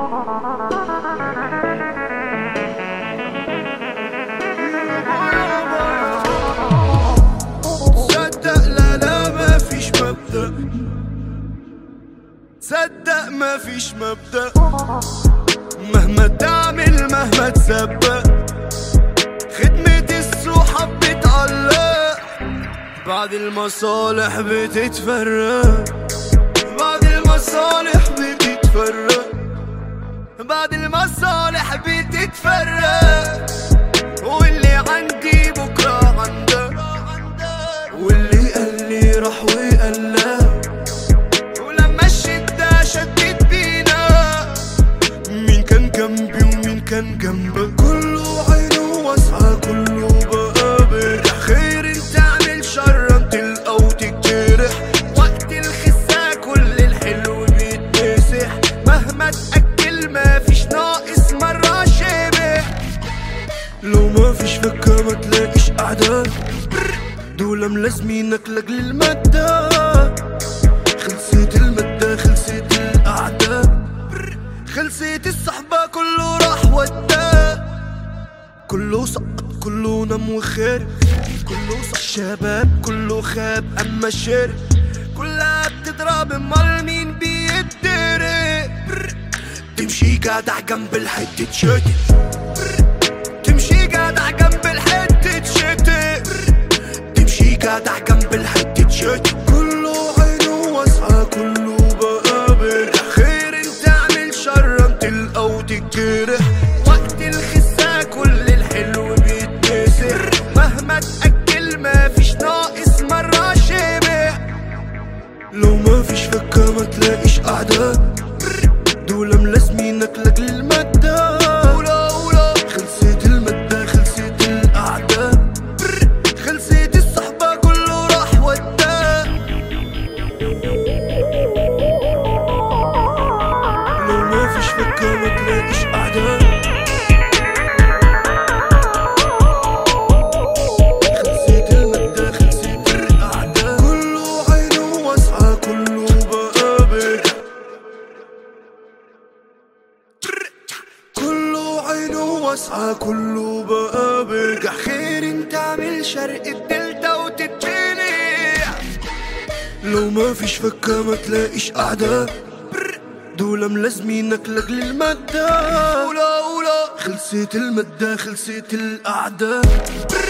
صدق لا لا ما فيش مبدأ، صدق ما فيش مبدأ، مهما تعمل مهما تسبق، خدمة الصحاب بتعلق، بعد المصالح بتتفرق، بعد المصالح بتتفرق، بعد المصالح بتتفرق، واللي عندي بكرة عندك، واللي قال لي راح وقال لا، ولما الشدة شدت بينا، مين كان جنبي ومين كان جنبك، كله عينه واسعة كله بقابل، خير انت اعمل شر انت تلقى وتجرح، وقت الخسة كل الحلو بيتمسح، مهما تأكل ما فيش ناقص مرة شبه، لو ما فيش فكة ما تلاقيش أعداء، دول ملازمينك لاجل المادة، خلصت المادة خلصت الأعداء، خلصت الصحبة كله راح ودا، كله سقط كله نام وخير، كله صح شباب كله خاب أما الشرق كلها بتضرب، امال مين بيتدرق، تمشي جدع جنب الحتة تشتت، تمشي جدع جنب الحتة تشتت، تمشي جدع جنب الحتة تشتت، كله عينه واسعة كله بقابل، خير انت اعمل شر انت تلقى وتجرح، وقت الخسة كل الحلو بيتمسح، مهما تأكل ما فيش ناقص مرة شبه، لو ما فيش فكة ما تلاقيش أعداء، دول ملازمينك لاجل المادة، خلصت المادة خلصت الأعداء، خلصت الصحبة كله راح ودا، لو ما فيش فكة ما تلاقيش أعداء، خلصت المادة خلصت الأعداء، كله عينه واسعة كله بقابل، كله عينه واسعة كله بقابل، خير انت اعمل شرق الدلتا وتتبني، لو ما فيش فكة ما تلاقيش أعداء، دول ملازمينك لاجل المادة، خلصت المادة خلصت الأعداء.